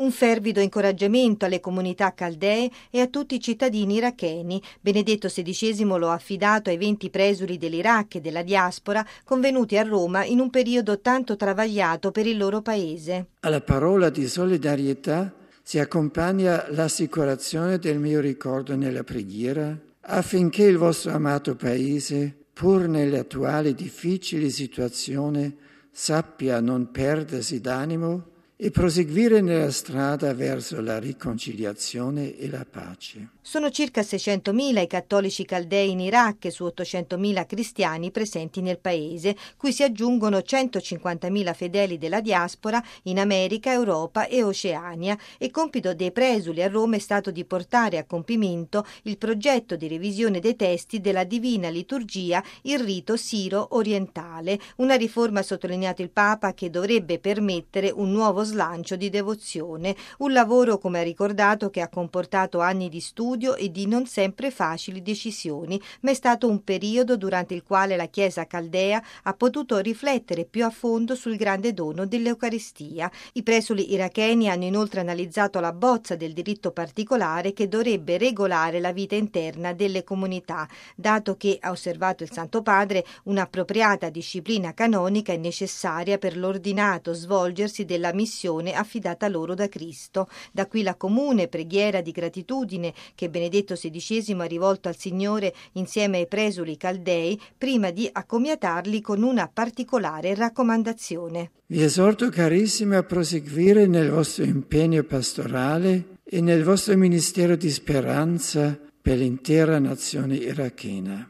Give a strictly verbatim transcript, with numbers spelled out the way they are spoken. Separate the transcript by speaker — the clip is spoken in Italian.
Speaker 1: un fervido incoraggiamento alle comunità caldee e a tutti i cittadini iracheni. Benedetto sedicesimo lo ha affidato ai venti presuli dell'Iraq e della diaspora convenuti a Roma in un periodo tanto travagliato per il loro paese.
Speaker 2: Alla parola di solidarietà si accompagna l'assicurazione del mio ricordo nella preghiera affinché il vostro amato paese, pur nelle attuali difficili situazioni, sappia non perdersi d'animo e proseguire nella strada verso la riconciliazione e la pace.
Speaker 1: Sono circa seicentomila i cattolici caldei in Iraq su ottocentomila cristiani presenti nel paese, cui si aggiungono centocinquantamila fedeli della diaspora in America, Europa e Oceania, e compito dei presuli a Roma è stato di portare a compimento il progetto di revisione dei testi della Divina Liturgia, il rito siro-orientale, una riforma, ha sottolineato il Papa, che dovrebbe permettere un nuovo slancio di devozione, un lavoro, come ha ricordato, che ha comportato anni di studio e di non sempre facili decisioni, ma è stato un periodo durante il quale la Chiesa caldea ha potuto riflettere più a fondo sul grande dono dell'Eucaristia. I presuli iracheni hanno inoltre analizzato la bozza del diritto particolare che dovrebbe regolare la vita interna delle comunità, dato che, ha osservato il Santo Padre, un'appropriata disciplina canonica è necessaria per l'ordinato svolgersi della missione affidata loro da Cristo. Da qui la comune preghiera di gratitudine che Benedetto sedicesimo ha rivolto al Signore insieme ai presuli caldei prima di accomiatarli con una particolare raccomandazione.
Speaker 2: Vi esorto, carissimi, a proseguire nel vostro impegno pastorale e nel vostro ministero di speranza per l'intera nazione irachena.